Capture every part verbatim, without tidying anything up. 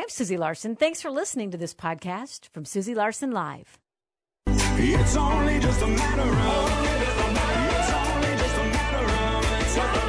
I'm Susie Larson. Thanks for listening to this podcast from Susie Larson Live. It's only just a matter of, it's only just a matter of, it's a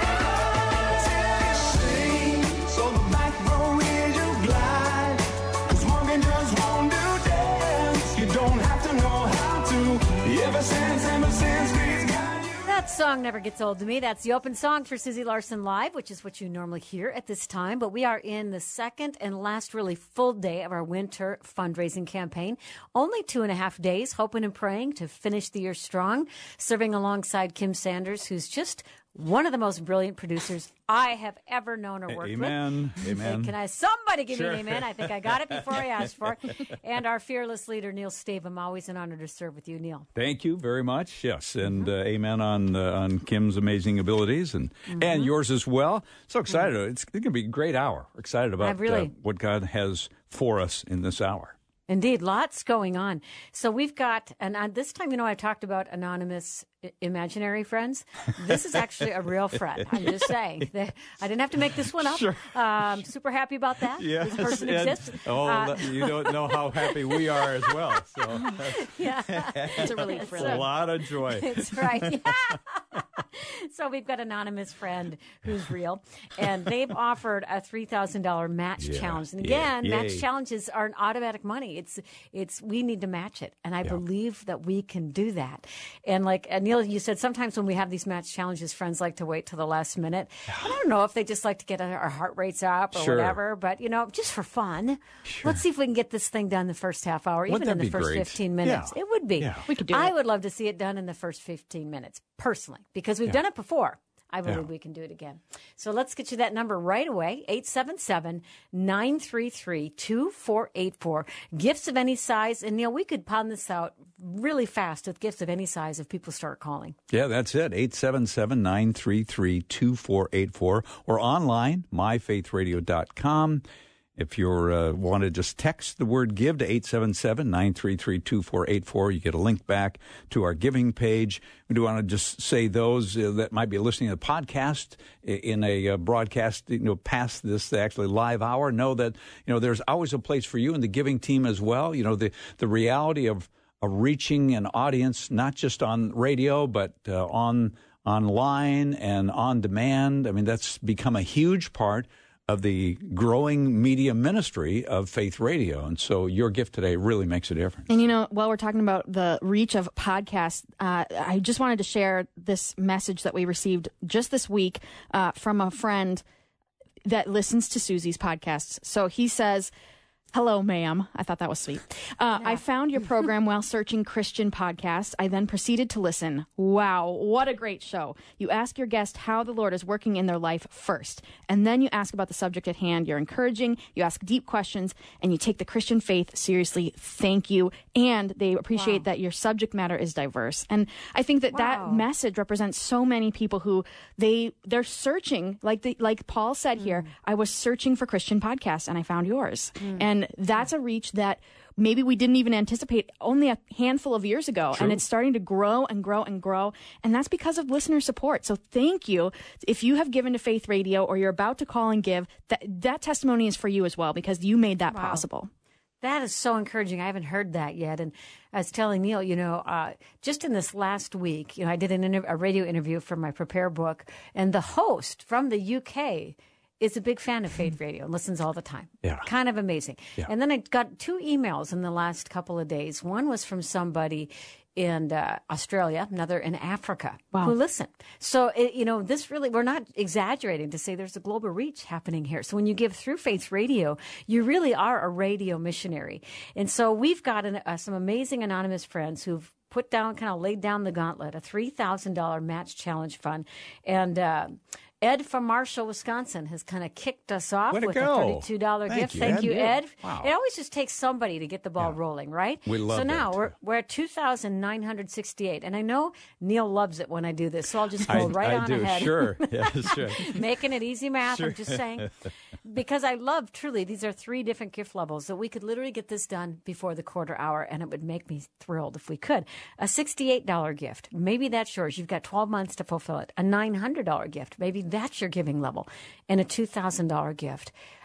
matter of, sing, so the back row is you glide, 'cause Morgan just won't do dance, you don't have to know how to, ever since, ever since we've got you. That song never gets old to me. That's the open song for Susie Larson Live, which is what you normally hear at this time. But we are in the second and last really full day of our winter fundraising campaign. Only two and a half days, hoping and praying to finish the year strong, serving alongside Kim Sanders, who's just one of the most brilliant producers I have ever known or worked amen. with. Amen. Can I somebody give Sure. me an amen? I think I got it before I asked for it. And our fearless leader, Neil Stavum. Always an honor to serve with you, Neil. Thank you very much. Yes, and uh, amen on uh, on Kim's amazing abilities and Mm-hmm. and yours as well. So excited! It's, it's going to be a great hour. We're excited about really- uh, what God has for us in this hour. Indeed, lots going on. So we've got, and uh, this time, you know, I talked about anonymous I- imaginary friends. This is actually a real friend. I'm just saying. That I didn't have to make this one up. Sure. Um, super happy about that. Yes, This person and- exists. Oh, Uh, you don't know how happy we are as well. So yeah. It's a relief, it's really. a lot of joy. That's right. Yeah. So we've got an anonymous friend who's real, and they've offered a three thousand dollars match Yeah, challenge. And yeah, again, match yay. challenges aren't automatic money. It's it's we need to match it, and I Yeah. believe that we can do that. And like uh, Neil, you said, sometimes when we have these match challenges, friends like to wait till the last minute. I don't know if they just like to get our heart rates up or Sure. whatever, but you know, just for fun, let's see if we can get this thing done the first half hour, Wouldn't even in that the be first great? fifteen minutes. Yeah. It would be. Yeah. We could do I it. would love to see it done in the first fifteen minutes, personally, because we've done it before. I believe Yeah. we can do it again. So let's get you that number right away, eight seven seven, nine three three, two four eight four. Gifts of any size. And, Neil, we could pound this out really fast with gifts of any size if people start calling. Yeah, that's it. eight seven seven, nine three three, two four eight four or online, my faith radio dot com. If you uh, want to just text the word give to eight seven seven, nine three three, two four eight four, you get a link back to our giving page. We do want to just say those uh, that might be listening to the podcast in a uh, broadcast, you know, past this actually live hour, know that, you know, there's always a place for you in the giving team as well. You know, the, the reality of, of reaching an audience, not just on radio, but uh, on online and on demand. I mean, that's become a huge part of the growing media ministry of Faith Radio. And so your gift today really makes a difference. And, you know, while we're talking about the reach of podcasts, uh, I just wanted to share this message that we received just this week uh, from a friend that listens to Susie's podcasts. So he says, "Hello, ma'am." I thought that was sweet. Uh, I found your program while searching Christian podcasts. I then proceeded to listen. Wow, what a great show. You ask your guest how the Lord is working in their life first, and then you ask about the subject at hand. You're encouraging, you ask deep questions, and you take the Christian faith seriously. Thank you. And they appreciate Wow. that your subject matter is diverse. And I think that Wow. that message represents so many people who they, they're searching, like the, like Paul said here, I was searching for Christian podcasts, and I found yours. And that's a reach that maybe we didn't even anticipate only a handful of years ago. True. And it's starting to grow and grow and grow. And that's because of listener support. So thank you. If you have given to Faith Radio or you're about to call and give, that, that testimony is for you as well, because you made that Wow. possible. That is so encouraging. I haven't heard that yet. And I was telling Neil, you know, uh, just in this last week, you know, I did an inter- a radio interview for my Prepare book, and the host from the U K is a big fan of Faith Radio and listens all the time. Yeah. Kind of amazing. Yeah. And then I got two emails in the last couple of days. One was from somebody in uh, Australia, another in Africa, Wow. who listen. So, it, you know, this really, we're not exaggerating to say there's a global reach happening here. So when you give through Faith Radio, you really are a radio missionary. And so we've got an, uh, some amazing anonymous friends who've put down, kind of laid down the gauntlet, a three thousand dollars match challenge fund. And uh, Ed from Marshall, Wisconsin has kind of kicked us off Way to with go. a thirty-two dollars Thank gift. you, Thank Ed. you, Yeah. Ed. Wow. It always just takes somebody to get the ball Yeah. rolling, right? We love So now that. we're, we're at two thousand nine hundred sixty-eight. And I know Neil loves it when I do this, so I'll just go I, right I on do, ahead. sure. Yes, sure. Making it easy math, Sure. I'm just saying. Because I love, truly, these are three different gift levels that we could literally get this done before the quarter hour, and it would make me thrilled if we could. A sixty-eight dollars gift, maybe that's yours. You've got twelve months to fulfill it. A nine hundred dollars gift, maybe that's your giving level. And a two thousand dollars gift.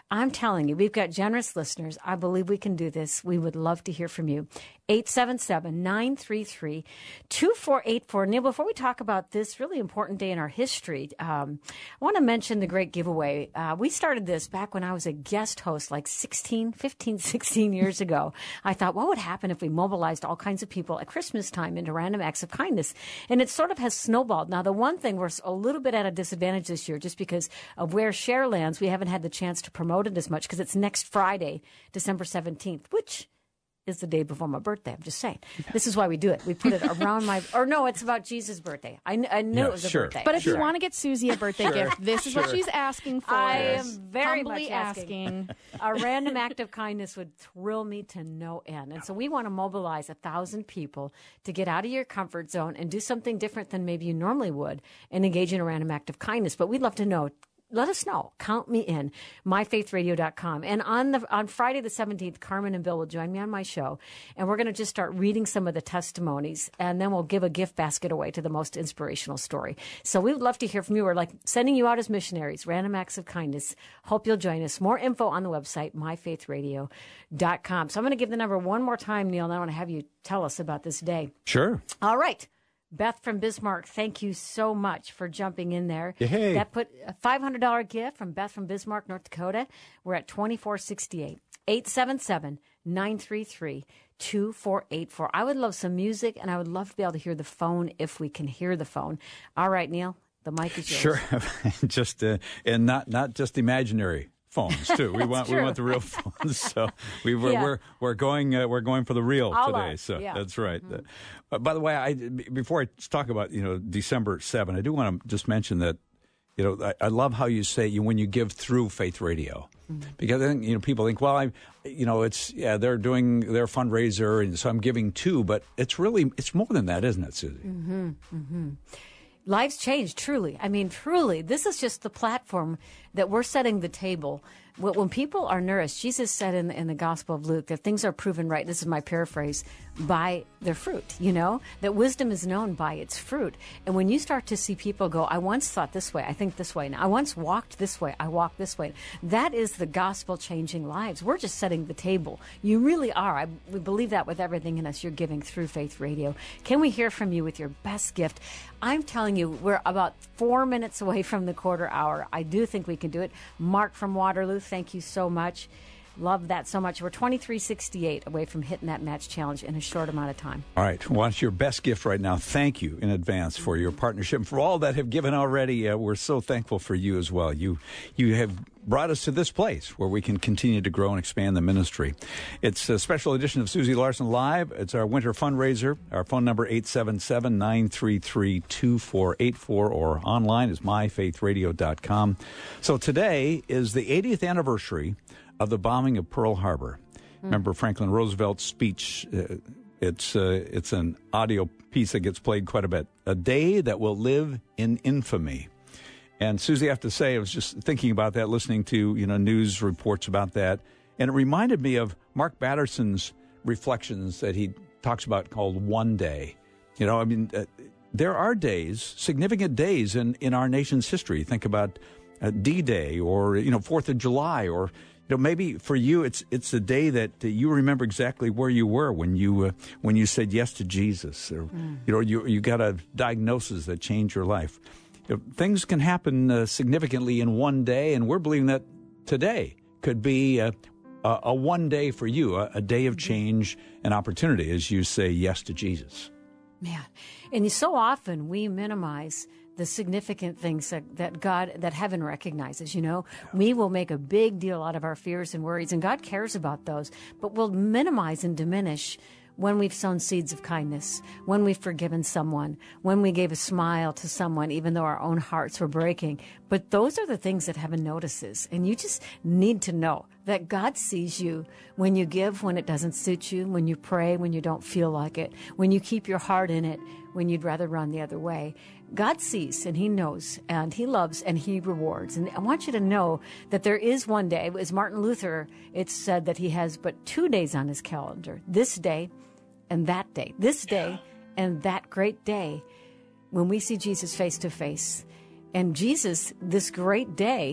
I'm telling you, we've got generous listeners. I believe we can do this. We would love to hear from you. eight seven seven, nine three three, two four eight four. Neil, before we talk about this really important day in our history, um, I want to mention the great giveaway. Uh, we started this back when I was a guest host like sixteen, fifteen, sixteen years ago. I thought, what would happen if we mobilized all kinds of people at Christmas time into random acts of kindness? And it sort of has snowballed. Now, the one thing, we're a little bit at a disadvantage this year just because of where Share lands. We haven't had the chance to promote it as much because it's next Friday, December seventeenth, which is the day before my birthday. I'm just saying. This is why we do it. We put it around my, or no, it's about Jesus' birthday. I, kn- I knew Yeah, it was a sure. birthday. But if Sure. you want to get Susie a birthday gift, this is what Sure. she's asking for. I am very Humbly much asking. asking. A random act of kindness would thrill me to no end. And so we want to mobilize a thousand people to get out of your comfort zone and do something different than maybe you normally would and engage in a random act of kindness. But we'd love to know. Let us know. Count me in. my faith radio dot com. And on the on Friday the seventeenth, Carmen and Bill will join me on my show. And we're going to just start reading some of the testimonies. And then we'll give a gift basket away to the most inspirational story. So we would love to hear from you. We're like sending you out as missionaries, random acts of kindness. Hope you'll join us. More info on the website, my faith radio dot com. So I'm going to give the number one more time, Neil, and I want to have you tell us about this day. Sure. All right. Beth from Bismarck, thank you so much for jumping in there. Yay. That put a five hundred dollars gift from Beth from Bismarck, North Dakota. We're at twenty-four sixty-eight. eight seven seven, nine three three, two four eight four. I would love some music, and I would love to be able to hear the phone if we can hear the phone. All right, Neil, the mic is yours. Sure. just uh, and not not just imaginary phones too. We want we true. want the real phones. So we we're Yeah. we're, we're going uh, we're going for the real All today. out, So yeah. that's right. Uh, by the way, I before I talk about you know December seventh, I do want to just mention that you know I, I love how you say you when you give through Faith Radio. Because then you know people think, well, I, you know, it's yeah, they're doing their fundraiser, and so I'm giving too. But it's really it's more than that, isn't it, Susie? Mm-hmm, mm-hmm. Lives change, truly. I mean, truly. This is just the platform that we're setting the table. When when people are nourished, Jesus said in, in the Gospel of Luke that things are proven right, this is my paraphrase, by their fruit, you know? That wisdom is known by its fruit. And when you start to see people go, I once thought this way, I think this way. Now, I once walked this way, I walk this way. That is the gospel changing lives. We're just setting the table. You really are. I, we believe that with everything in us you're giving through Faith Radio. Can we hear from you with your best gift? I'm telling you, we're about four minutes away from the quarter hour. I do think we can do it. Mark from Waterloo, thank you so much. Love that so much. We're twenty-three sixty-eight away from hitting that match challenge in a short amount of time. All right. Well, it's your best gift right now. Thank you in advance for your partnership. And for all that have given already, uh, we're so thankful for you as well. You you have brought us to this place where we can continue to grow and expand the ministry. It's a special edition of Susie Larson Live. It's our winter fundraiser. Our phone number, eight seven seven, nine three three, two four eight four, or online is my faith radio dot com. So today is the eightieth anniversary of the bombing of Pearl Harbor. Mm. Remember Franklin Roosevelt's speech? Uh, it's uh, it's an audio piece that gets played quite a bit. A day that will live in infamy. And Susie, I have to say, I was just thinking about that, listening to you know news reports about that, and it reminded me of Mark Batterson's reflections that he talks about called One Day. You know, I mean, uh, there are days, significant days in, in our nation's history. Think about uh, D-Day or, you know, fourth of July, or you know, maybe for you, it's it's a day that uh, you remember exactly where you were when you uh, when you said yes to Jesus, or mm. you know, you you got a diagnosis that changed your life. You know, things can happen uh, significantly in one day, and we're believing that today could be a, a, a one day for you, a, a day of change and opportunity as you say yes to Jesus. Man, and so often we minimize the significant things that, that God, that heaven recognizes, you know. We will make a big deal out of our fears and worries, and God cares about those, but we'll minimize and diminish when we've sown seeds of kindness, when we've forgiven someone, when we gave a smile to someone, even though our own hearts were breaking. But those are the things that heaven notices, and you just need to know that God sees you when you give, when it doesn't suit you, when you pray, when you don't feel like it, when you keep your heart in it, when you'd rather run the other way. God sees, and he knows, and he loves, and he rewards. And I want you to know that there is one day, as Martin Luther, it's said that he has but two days on his calendar, this day and that day, this day and that great day, when we see Jesus face to face. And Jesus, this great day,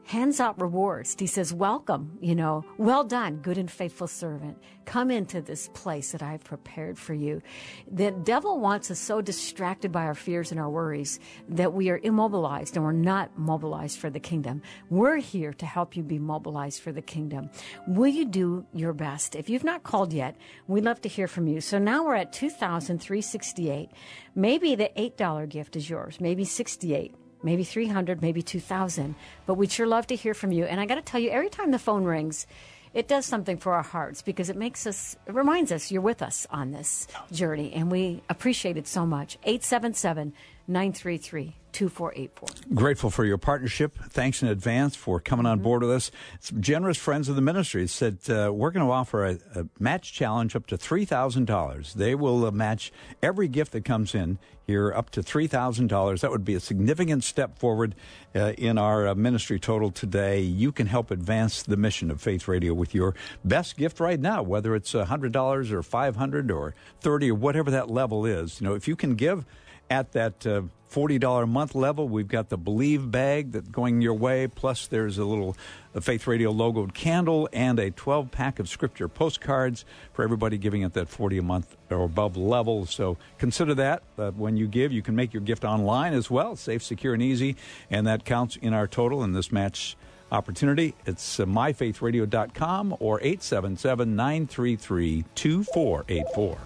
hands out rewards. He says, welcome, you know, well done, good and faithful servant. Come into this place that I've prepared for you. The devil wants us so distracted by our fears and our worries that we are immobilized and we're not mobilized for the kingdom. We're here to help you be mobilized for the kingdom. Will you do your best? If you've not called yet, we'd love to hear from you. So now we're at two thousand three hundred sixty-eight. Maybe the eight dollar gift is yours, maybe sixty-eight. Maybe three hundred, maybe two thousand. But we'd sure love to hear from you. And I got to tell you, every time the phone rings, it does something for our hearts because it makes us, it reminds us you're with us on this journey. And we appreciate it so much. eight seven seven, nine three three, two four eight four. Grateful for your partnership. Thanks in advance for coming on Mm-hmm. board with us. Some generous friends of the ministry said uh, we're going to offer a, a match challenge up to three thousand dollars. They will uh, match every gift that comes in here up to three thousand dollars. That would be a significant step forward uh, in our uh, ministry total today. You can help advance the mission of Faith Radio with your best gift right now, whether it's one hundred dollars or five hundred dollars or thirty dollars or whatever that level is. You know, if you can give at that uh, forty dollars a month level, we've got the Believe bag that's going your way, plus there's a little a Faith Radio logoed candle and a twelve pack of scripture postcards for everybody giving at that forty dollars a month or above level. So consider that. Uh, when you give, you can make your gift online as well, safe, secure, and easy, and that counts in our total in this match opportunity. It's uh, my faith radio dot com or eight seven seven, nine three three, two four eight four.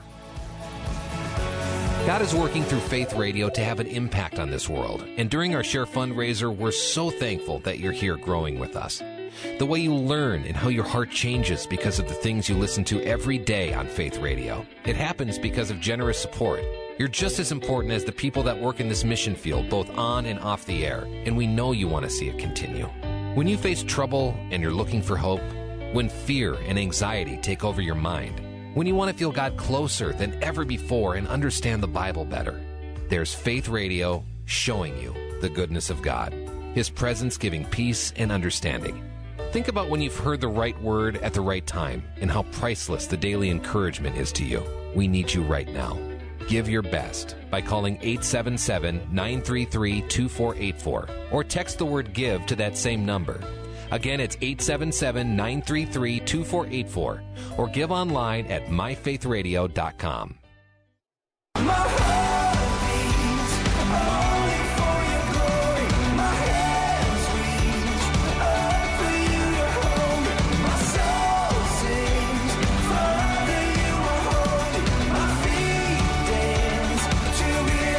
God is working through Faith Radio to have an impact on this world. And during our Share fundraiser, we're so thankful that you're here growing with us. The way you learn and how your heart changes because of the things you listen to every day on Faith Radio. It happens because of generous support. You're just as important as the people that work in this mission field, both on and off the air. And we know you want to see it continue. When you face trouble and you're looking for hope, when fear and anxiety take over your mind, when you want to feel God closer than ever before and understand the Bible better, there's Faith Radio showing you the goodness of God, His presence giving peace and understanding. Think about when you've heard the right word at the right time and how priceless the daily encouragement is to you. We need you right now. Give your best by calling eight seven seven, nine three three, two four eight four or text the word GIVE to that same number. Again, it's eight seven seven, nine three three, two four eight four or give online at my faith radio dot com. My heart beats only for your glory. My hands reach up for you to hold. My soul sings, Father, you are holy. My feet dance to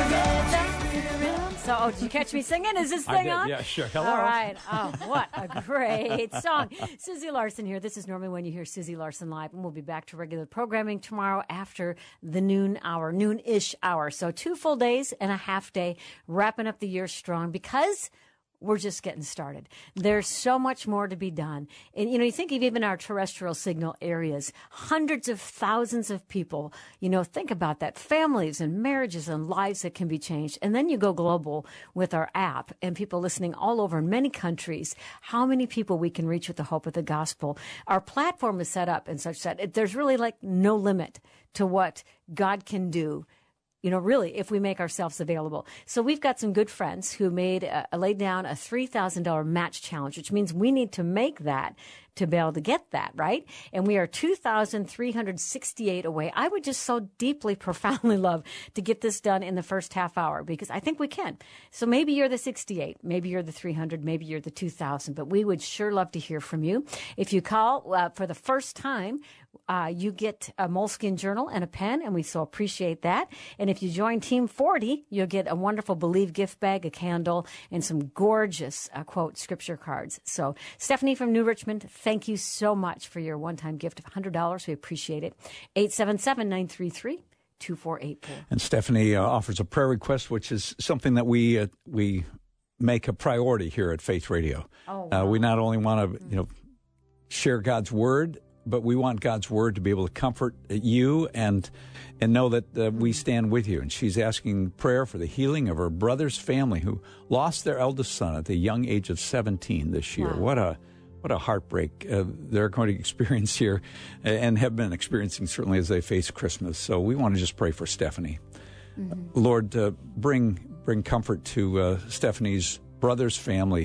So, oh, did you catch me singing? Is this I thing did, on? yeah, sure. Hello. All right. Oh, what a great song. Susie Larson here. This is normally when you hear Susie Larson live, and we'll be back to regular programming tomorrow after the noon hour, noon-ish hour. So two full days and a half day, wrapping up the year strong because we're just getting started. There's so much more to be done. And, you know, you think of even our terrestrial signal areas, hundreds of thousands of people, you know, think about that, families and marriages and lives that can be changed. And then you go global with our app and people listening all over in many countries, how many people we can reach with the hope of the gospel. Our platform is set up in such that it, there's really like no limit to what God can do, you know, really, if we make ourselves available. So we've got some good friends who made uh, laid down a three thousand dollars match challenge, which means we need to make that to be able to get that, right? And we are two thousand three hundred sixty-eight away. I would just so deeply, profoundly love to get this done in the first half hour because I think we can. So maybe you're the sixty-eight, maybe you're the three hundred, maybe you're the two thousand, but we would sure love to hear from you. If you call uh, for the first time, Uh, you get a Moleskine journal and a pen, and we so appreciate that. And if you join Team forty, you'll get a wonderful Believe gift bag, a candle, and some gorgeous, uh, quote, scripture cards. So, Stephanie from New Richmond, thank you so much for your one-time gift of one hundred dollars. We appreciate it. eight seven seven, nine three three, two four eight four. And Stephanie uh, offers a prayer request, which is something that we uh, we make a priority here at Faith Radio. Oh, wow. uh, we not only want to, you know, share God's word, but we want God's word to be able to comfort you and and know that uh, we stand with you. And she's asking prayer for the healing of her brother's family who lost their eldest son at the young age of seventeen this year. Wow. What a what a heartbreak uh, they're going to experience here and have been experiencing certainly as they face Christmas. So we want to just pray for Stephanie. Mm-hmm. Lord, uh, bring bring comfort to uh, Stephanie's brother's family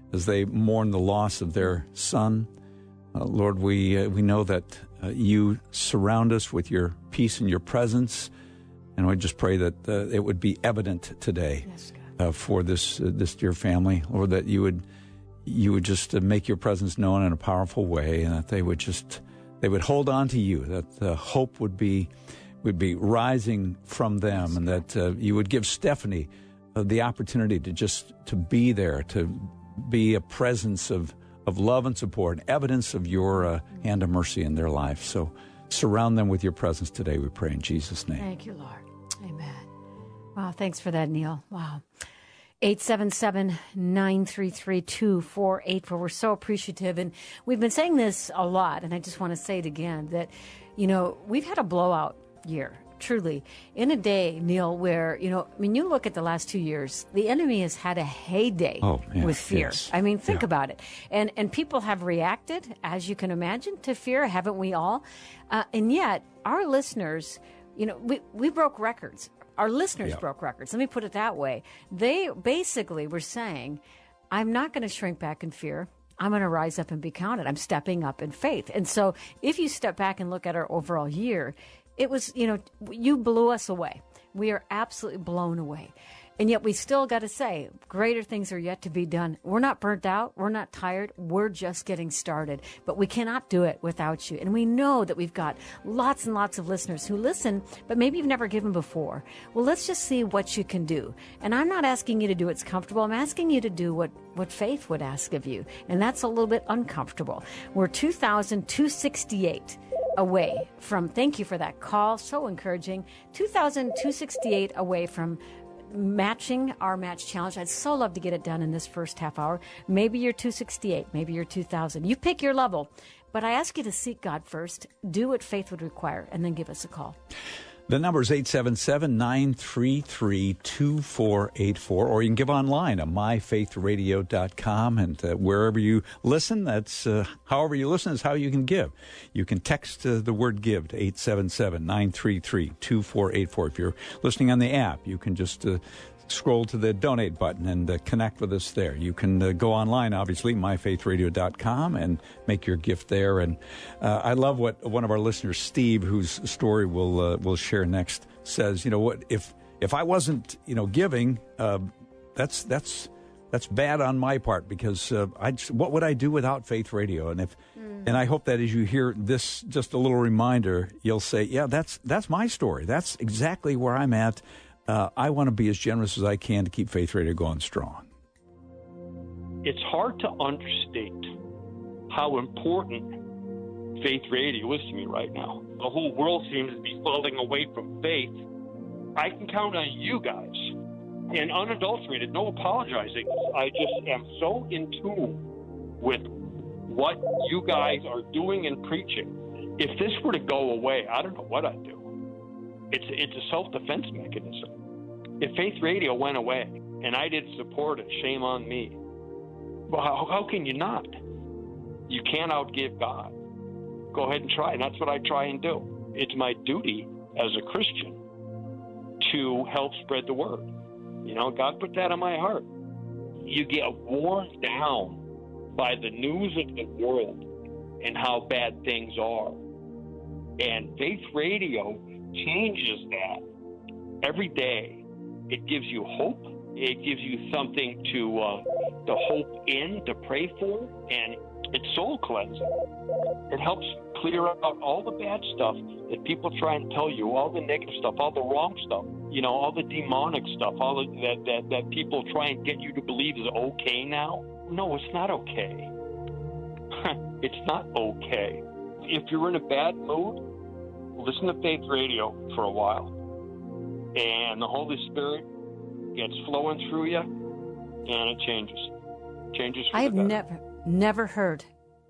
as they mourn the loss of their son. Uh, Lord, we uh, we know that uh, you surround us with your peace and your presence, and we just pray that uh, it would be evident today Yes, God. uh, for this uh, this dear family, Lord, that you would you would just uh, make your presence known in a powerful way, and that they would just they would hold on to you, that the hope would be would be rising from them, yes, and that uh, you would give Stephanie uh, the opportunity to just to be there, to be a presence of of love and support, evidence of your uh, hand of mercy in their life. So surround them with your presence today, we pray in Jesus' name. Thank you, Lord. Amen. Wow, thanks for that, Neil. Wow. eight seven seven, nine three three, two four eight four. We're so appreciative. And we've been saying this a lot, and I just want to say it again, that, you know, we've had a blowout year. Truly, in a day, Neil, where, you know, I mean, you look at the last two years, the enemy has had a heyday oh, yeah, with fear. Yes. I mean, think yeah. about it. And and people have reacted, as you can imagine, to fear, haven't we all? Uh, and yet, our listeners, you know, we, we broke records. Our listeners yeah. broke records. Let me put it that way. They basically were saying, I'm not going to shrink back in fear. I'm going to rise up and be counted. I'm stepping up in faith. And so if you step back and look at our overall year, it was, you know, you blew us away. We are absolutely blown away. And yet we still got to say, greater things are yet to be done. We're not burnt out. We're not tired. We're just getting started. But we cannot do it without you. And we know that we've got lots and lots of listeners who listen, but maybe you've never given before. Well, let's just see what you can do. And I'm not asking you to do what's comfortable. I'm asking you to do what, what faith would ask of you. And that's a little bit uncomfortable. We're two thousand two hundred sixty-eight away from, thank you for that call, so encouraging, two thousand two hundred sixty-eight away from matching our match challenge. I'd so love to get it done in this first half hour. Maybe you're two sixty-eight, maybe you're two thousand. You pick your level, but I ask you to seek God first, do what faith would require, and then give us a call. The number is eight seven seven, nine three three, two four eight four, or you can give online at my faith radio dot com, and uh, wherever you listen, that's uh, however you listen is how you can give. You can text uh, the word give to eight seven seven, nine three three, two four eight four. If you're listening on the app, you can just uh, scroll to the donate button and uh, connect with us there. You can uh, go online, obviously, my faith radio dot com, and make your gift there. And uh, I love what one of our listeners, Steve, whose story we'll uh, we'll share next, says. You know what? If if I wasn't, you know, giving, uh, that's that's that's bad on my part, because uh, I just, what would I do without Faith Radio? And if mm. and I hope that as you hear this, just a little reminder, you'll say, yeah, that's that's my story. That's exactly where I'm at. Uh, I want to be as generous as I can to keep Faith Radio going strong. It's hard to understate how important Faith Radio is to me right now. The whole world seems to be falling away from faith. I can count on you guys. And unadulterated, no apologizing. I just am so in tune with what you guys are doing and preaching. If this were to go away, I don't know what I'd do. It's it's a self-defense mechanism. If Faith Radio went away and I didn't support it, shame on me. Well, how, how can you not? You can't outgive God. Go ahead and try, and that's what I try and do. It's my duty as a Christian to help spread the word. You know, God put that on my heart. You get worn down by the news of the world and how bad things are. And Faith Radio changes that every day. It gives you hope. It gives you something to uh, to hope in, to pray for, and it's soul cleansing. It helps clear out all the bad stuff that people try and tell you, all the negative stuff, all the wrong stuff, you know, all the demonic stuff, all the, that, that, that people try and get you to believe is okay now. No, it's not okay. It's not okay. If you're in a bad mood, listen to Faith Radio for a while, and the Holy Spirit gets flowing through you, and it changes. Changes for I have the better. never, never heard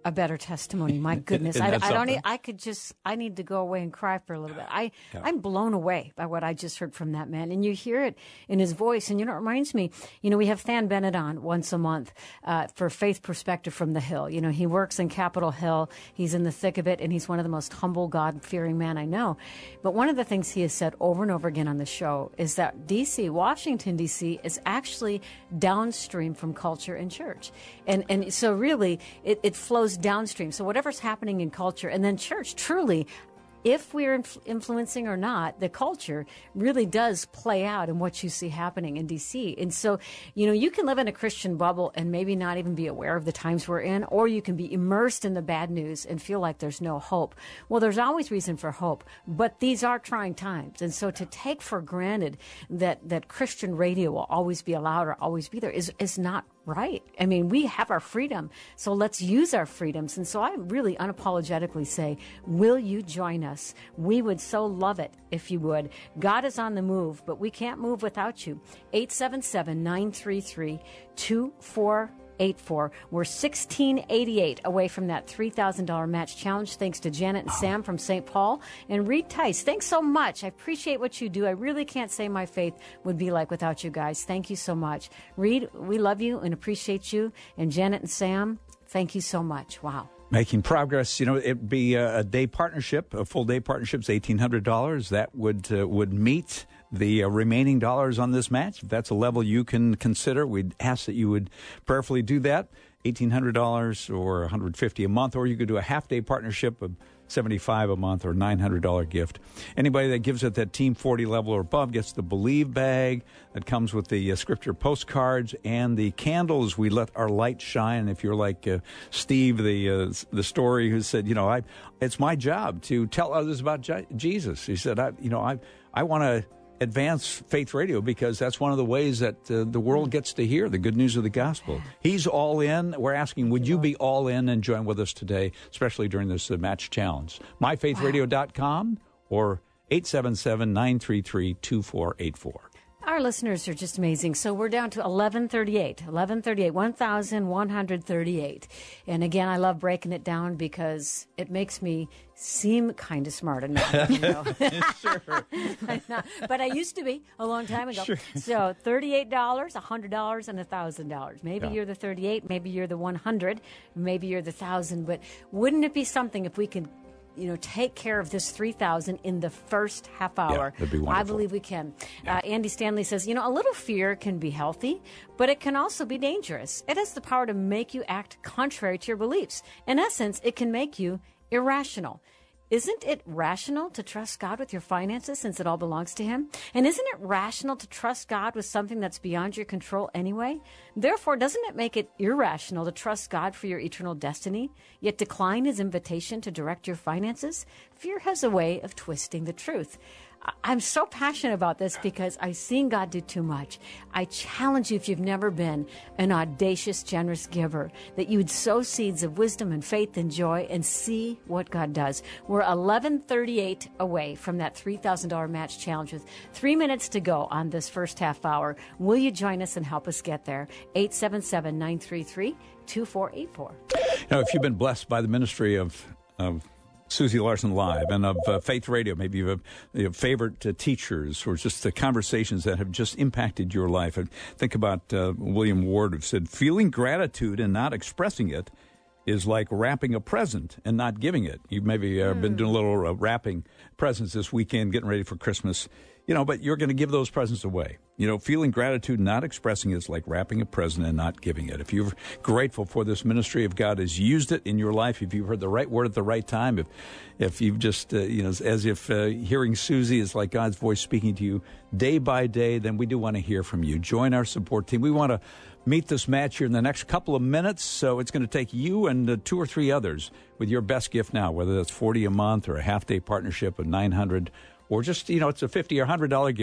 a better testimony. My goodness, Isn't I, that I don't. something? Need, I could just. I need to go away and cry for a little bit. I Yeah. I'm blown away by what I just heard from that man, and you hear it in his voice. And you know, it reminds me. You know, we have Than Bennett on once a month uh, for Faith Perspective from the Hill. You know, he works in Capitol Hill. He's in the thick of it, and he's one of the most humble, God-fearing men I know. But one of the things he has said over and over again on the show is that D C, Washington D C, is actually downstream from culture and church, and and so really it, it flows downstream. So whatever's happening in culture and then church, truly, if we're influ- influencing or not, the culture really does play out in what you see happening in D C. And so, you know, you can live in a Christian bubble and maybe not even be aware of the times we're in, or you can be immersed in the bad news and feel like there's no hope. Well, there's always reason for hope, but these are trying times. And so to take for granted that, that Christian radio will always be allowed or always be there is, is not right. I mean, we have our freedom, so let's use our freedoms. And so I really unapologetically say, will you join us? We would so love it if you would. God is on the move, but we can't move without you. eight seven seven, nine three three, two four eight four. We're sixteen eighty-eight away from that three thousand dollars match challenge, thanks to Janet and Sam from Saint Paul. And Reed Tice, thanks so much. I appreciate what you do. I really can't say my faith would be like without you guys. Thank you so much. Reed, we love you and appreciate you. And Janet and Sam, thank you so much. Wow. Making progress. You know, it'd be a, a day partnership, a full day partnership is eighteen hundred dollars. That would uh, would meet the uh, remaining dollars on this match. If that's a level you can consider, we'd ask that you would prayerfully do that. eighteen hundred dollars or one hundred fifty dollars a month, or you could do a half-day partnership of seventy-five dollars a month or a nine hundred dollars gift. Anybody that gives at that Team forty level or above gets the Believe bag that comes with the uh, scripture postcards and the candles. We let our light shine. If you're like uh, Steve, the uh, the story, who said, you know, I it's my job to tell others about Je- Jesus. He said, I, you know, I I want to advance Faith Radio because that's one of the ways that uh, the world gets to hear the good news of the gospel. He's all in. We're asking, would you be all in and join with us today, especially during this uh, match challenge? my faith radio dot com or eight seven seven, nine three three, two four eight four. Our listeners are just amazing. So we're down to eleven thirty-eight, eleven thirty-eight, one thousand one hundred thirty-eight. And again, I love breaking it down because it makes me seem kind of smart enough. You know? Sure. I'm not, but I used to be a long time ago. Sure. So thirty-eight dollars, one hundred dollars, and one thousand dollars. Maybe Yeah. you're the thirty-eight, maybe you're the one hundred, maybe you're the one thousand. But wouldn't it be something if we could, you know, take care of this three thousand in the first half hour? that'd be I wonderful. believe we can. Yeah. Uh, Andy Stanley says, you know, a little fear can be healthy, but it can also be dangerous. It has the power to make you act contrary to your beliefs. In essence, it can make you irrational. Isn't it rational to trust God with your finances since it all belongs to Him? And isn't it rational to trust God with something that's beyond your control anyway? Therefore, doesn't it make it irrational to trust God for your eternal destiny, yet decline His invitation to direct your finances? Fear has a way of twisting the truth. I- I'm so passionate about this because I've seen God do too much. I challenge you, if you've never been an audacious, generous giver, that you would sow seeds of wisdom and faith and joy and see what God does. We're eleven thirty-eight away from that three thousand dollars match challenge with three minutes to go on this first half hour. Will you join us and help us get there? eight seven seven, nine three three, two four eight four. You know, if you've been blessed by the ministry of, of Susie Larson Live and of uh, Faith Radio, maybe you have, you have favorite uh, teachers or just the conversations that have just impacted your life. And think about uh, William Ward, who said, feeling gratitude and not expressing it is like wrapping a present and not giving it. You've maybe uh, mm. been doing a little uh, wrapping presents this weekend, getting ready for Christmas. You know, but you're going to give those presents away. You know, feeling gratitude, not expressing it is like wrapping a present and not giving it. If you're grateful for this ministry, if God has used it in your life, if you've heard the right word at the right time, if if you've just, uh, you know, as if uh, hearing Susie is like God's voice speaking to you day by day, then we do want to hear from you. Join our support team. We want to meet this match here in the next couple of minutes, so it's going to take you and uh, two or three others with your best gift now, whether that's forty a month or a half-day partnership of nine hundred dollars. Or just, you know, it's a fifty or one hundred dollars gift.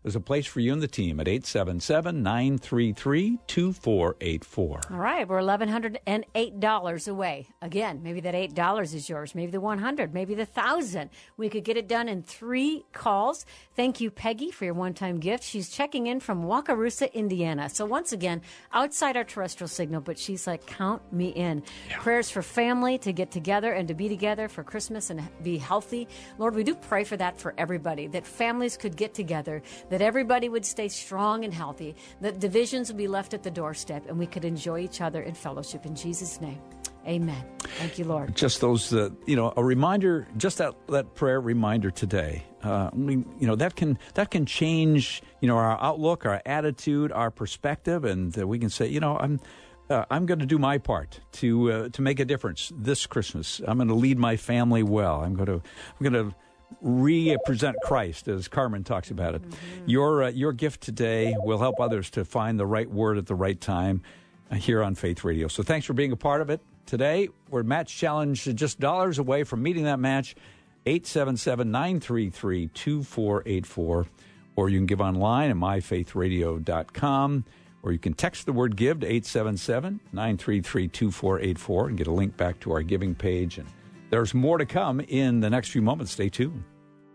there's a place for you and the team at eight seven seven, nine three three, two four eight four. All right, we're eleven hundred eight dollars away. Again, maybe that eight dollars is yours, maybe the one hundred dollars, maybe the one thousand dollars. We could get it done in three calls. Thank you, Peggy, for your one-time gift. She's checking in from Wakarusa, Indiana. So once again, outside our terrestrial signal, but she's like, count me in. Yeah. Prayers for family to get together and to be together for Christmas and be healthy. Lord, we do pray for that for everybody, that families could get together, that everybody would stay strong and healthy, that divisions would be left at the doorstep, and we could enjoy each other in fellowship. In Jesus' name, amen. Thank you, Lord. Just those, uh, you know, a reminder, just that, that prayer reminder today. Uh, we, you know, that can that can change, you know, our outlook, our attitude, our perspective, and uh, we can say, you know, I'm uh, I'm going to do my part to uh, to make a difference this Christmas. I'm going to lead my family well. I'm going to I'm going to re-present Christ, as Carmen talks about it. Mm-hmm. Your uh, your gift today will help others to find the right word at the right time uh, here on Faith Radio. So thanks for being a part of it today. We're match challenge just dollars away from meeting that match. eight seven seven, nine three three, two four eight four, or you can give online at my faith radio dot com, or you can text the word give to eight seven seven, nine three three, two four eight four and get a link back to our giving page. And there's more to come in the next few moments. Stay tuned.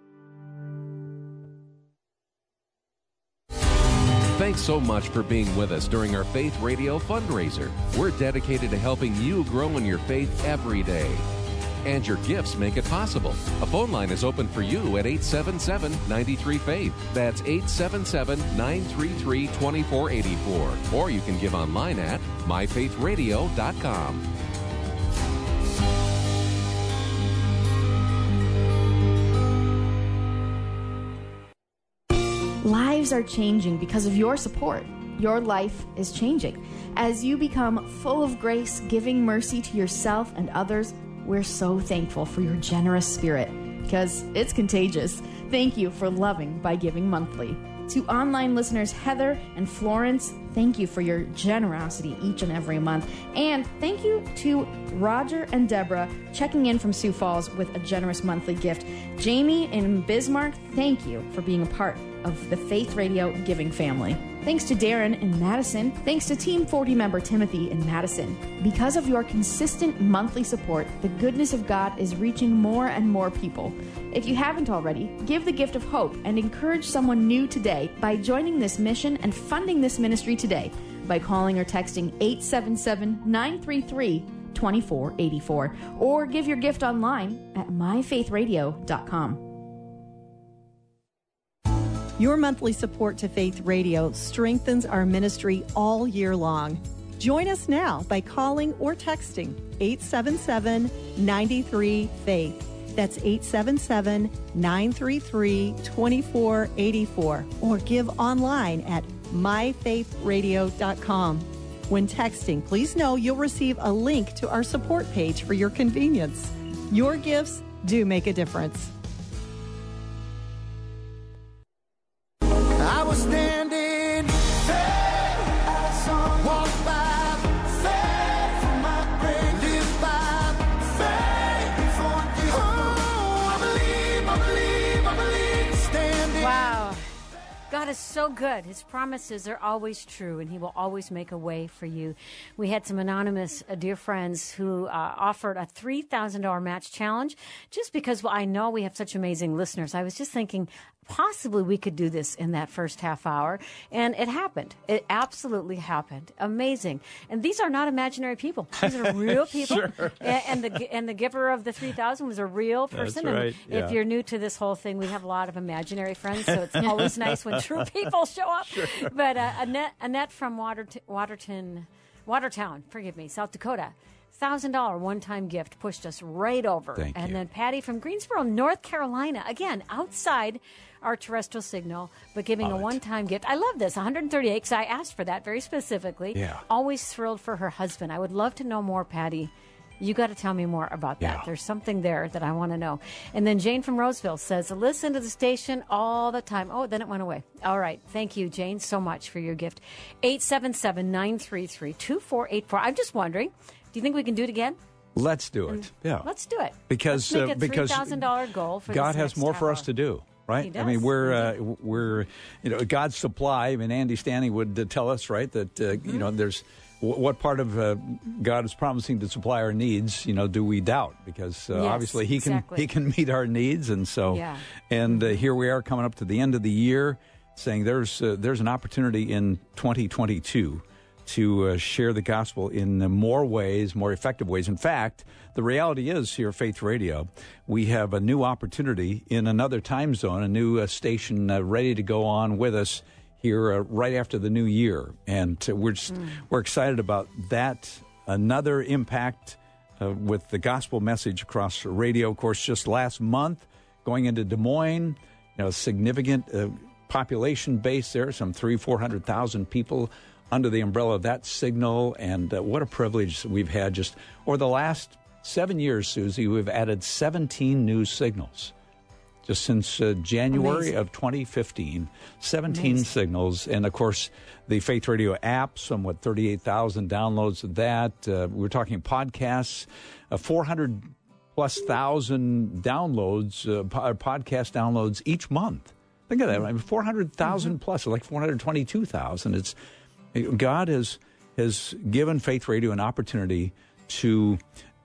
Thanks so much for being with us during our Faith Radio fundraiser. We're dedicated to helping you grow in your faith every day. And your gifts make it possible. A phone line is open for you at eight seven seven, nine three, faith. That's eight seven seven, nine three three, two four eight four. Or you can give online at my faith radio dot com. Lives are changing because of your support. Your life is changing. As you become full of grace, giving mercy to yourself and others, we're so thankful for your generous spirit, because it's contagious. Thank you for loving by giving monthly. To online listeners Heather and Florence, thank you for your generosity each and every month. And thank you to Roger and Deborah checking in from Sioux Falls with a generous monthly gift. Jamie in Bismarck, thank you for being a part of the Faith Radio giving family. Thanks to Darren in Madison. Thanks to Team forty member Timothy in Madison. Because of your consistent monthly support, the goodness of God is reaching more and more people. If you haven't already, give the gift of hope and encourage someone new today by joining this mission and funding this ministry today by calling or texting eight seven seven, nine three three, two four eight four or give your gift online at my faith radio dot com. Your monthly support to Faith Radio strengthens our ministry all year long. Join us now by calling or texting eight seven seven, nine three, faith. That's eight seven seven, nine three three, two four eight four. Or give online at my faith radio dot com. When texting, please know you'll receive a link to our support page for your convenience. Your gifts do make a difference. I was standing, faith, walk by, faith, my faith, live by, faith, before you. Oh, I believe, I believe, I believe, standing. Wow. God is so good. His promises are always true, and he will always make a way for you. We had some anonymous uh, dear friends who uh, offered a three thousand dollars match challenge just because well, I know we have such amazing listeners. I was just thinking possibly we could do this in that first half hour, and it happened. It absolutely happened. Amazing. And these are not imaginary people. These are real people. Sure. and, and the and the giver of the three thousand was a real person. That's right. And Yeah. if you're new to this whole thing, we have a lot of imaginary friends, so it's always nice when true people show up. Sure. But uh, Annette, Annette from Waterton, Waterton, Watertown, forgive me, South Dakota, one thousand dollars one-time gift pushed us right over. Thank and you. then Patty from Greensboro, North Carolina, again, outside our terrestrial signal, but giving Love a it. one-time gift. I love this, one hundred thirty-eight, because I asked for that very specifically. Yeah. Always thrilled for her husband. I would love to know more, Patty. You got to tell me more about that. Yeah. There's something there that I want to know. And then Jane from Roseville says, listen to the station all the time. Oh, then it went away. All right. Thank you, Jane, so much for your gift. eight seven seven, nine three three, two four eight four. I'm just wondering, do you think we can do it again? Let's do it. Yeah. Let's do it. Because Let's make uh, a because three thousand dollars goal for God this has next more half for us hour. to do. right? He does. I mean, we're uh, we're you know God's supply. I mean, Andy Stanley would uh, tell us, right, that uh, mm-hmm. you know there's w- what part of uh, God is promising to supply our needs. You know, do we doubt? Because uh, yes, obviously He exactly. can He can meet our needs, and so yeah. and uh, mm-hmm. here we are coming up to the end of the year, saying there's uh, there's an opportunity in twenty twenty-two to uh, share the gospel in uh, more ways, more effective ways. In fact, the reality is here at Faith Radio, we have a new opportunity in another time zone, a new uh, station uh, ready to go on with us here uh, right after the new year. And uh, we're just, mm. we're excited about that. Another impact uh, with the gospel message across radio. Of course, just last month, going into Des Moines, you know, significant uh, population base there, some three, four hundred thousand people under the umbrella of that signal, and uh, what a privilege we've had just over the last seven years, Susie. We've added seventeen new signals just since uh, January Amazing. of twenty fifteen. seventeen Amazing. signals, and of course the Faith Radio app, somewhat thirty-eight thousand downloads of that. Uh, we're talking podcasts, uh, four hundred plus thousand downloads, uh, po- podcast downloads each month. Think of that, I mean, four hundred thousand mm-hmm. plus, like four hundred twenty-two thousand. It's God has has given Faith Radio an opportunity to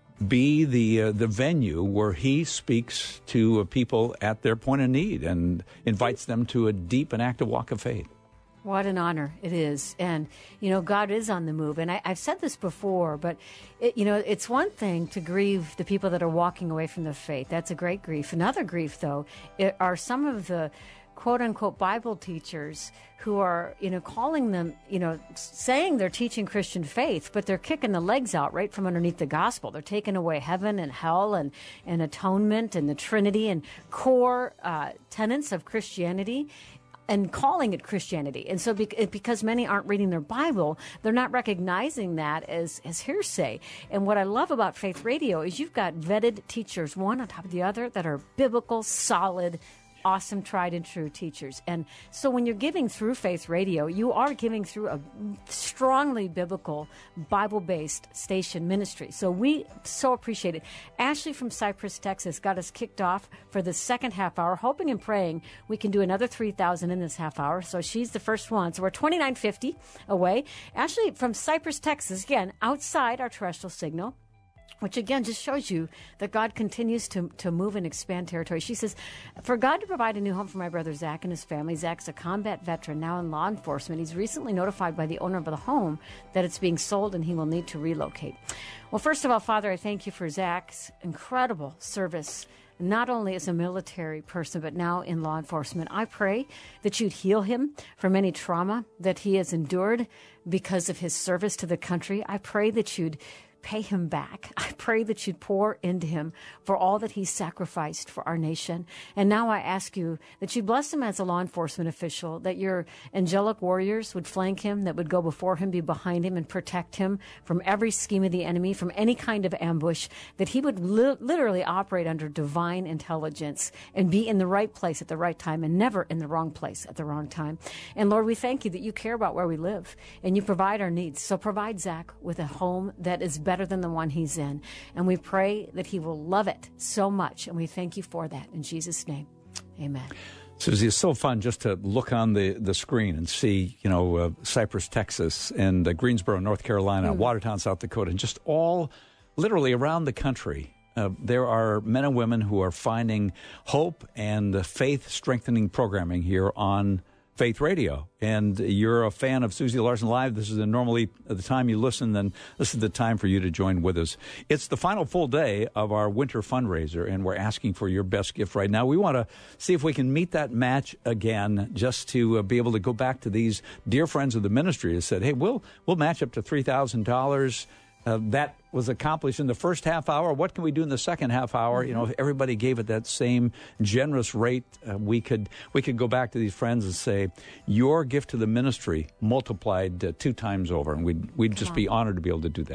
be the uh, the venue where He speaks to uh, people at their point of need and invites them to a deep and active walk of faith. What an honor it is. And, you know, God is on the move. And I, I've said this before, but, it, you know, it's one thing to grieve the people that are walking away from the faith. That's a great grief. Another grief, though, it, are some of the quote-unquote Bible teachers who are, you know, calling them, you know, saying they're teaching Christian faith, but they're kicking the legs out right from underneath the gospel. They're taking away heaven and hell and, and atonement and the Trinity and core uh, tenets of Christianity and calling it Christianity. And so bec- because many aren't reading their Bible, they're not recognizing that as, as hearsay. And what I love about Faith Radio is you've got vetted teachers, one on top of the other, that are biblical, solid, awesome, tried and true teachers. And so when you're giving through Faith Radio, you are giving through a strongly biblical, Bible-based station ministry. So we so appreciate it. Ashley from Cypress, Texas, got us kicked off for the second half hour, hoping and praying we can do another three thousand in this half hour. So she's the first one. So we're twenty-nine fifty away. Ashley from Cypress, Texas, again, outside our terrestrial signal, which, again, just shows you that God continues to, to move and expand territory. She says, for God to provide a new home for my brother Zach and his family. Zach's a combat veteran, now in law enforcement. He's recently notified by the owner of the home that it's being sold and he will need to relocate. Well, first of all, Father, I thank you for Zach's incredible service, not only as a military person, but now in law enforcement. I pray that you'd heal him from any trauma that he has endured because of his service to the country. I pray that you'd pay him back. I pray that you'd pour into him for all that he sacrificed for our nation. And now I ask you that you bless him as a law enforcement official, that your angelic warriors would flank him, that would go before him, be behind him, and protect him from every scheme of the enemy, from any kind of ambush, that he would li- literally operate under divine intelligence and be in the right place at the right time and never in the wrong place at the wrong time. And Lord, we thank you that you care about where we live and you provide our needs. So provide Zach with a home that is better better than the one he's in. And we pray that he will love it so much. And we thank you for that. In Jesus' name, amen. Susie, it's so fun just to look on the, the screen and see, you know, uh, Cypress, Texas, and uh, Greensboro, North Carolina, mm. Watertown, South Dakota, and just all literally around the country. Uh, there are men and women who are finding hope and uh, faith-strengthening programming here on Faith Radio. And you're a fan of Susie Larson Live. This is a normally the time you listen, then this is the time for you to join with us. It's the final full day of our winter fundraiser, and we're asking for your best gift right now. We want to see if we can meet that match again, just to uh, be able to go back to these dear friends of the ministry that said, hey, we'll we'll match up to three thousand dollars. Uh, that was accomplished in the first half hour. What can we do in the second half hour? Mm-hmm. You know, if everybody gave it that same generous rate, uh, we could we could go back to these friends and say, your gift to the ministry multiplied uh, two times over, and we'd we'd just be honored to be able to do that.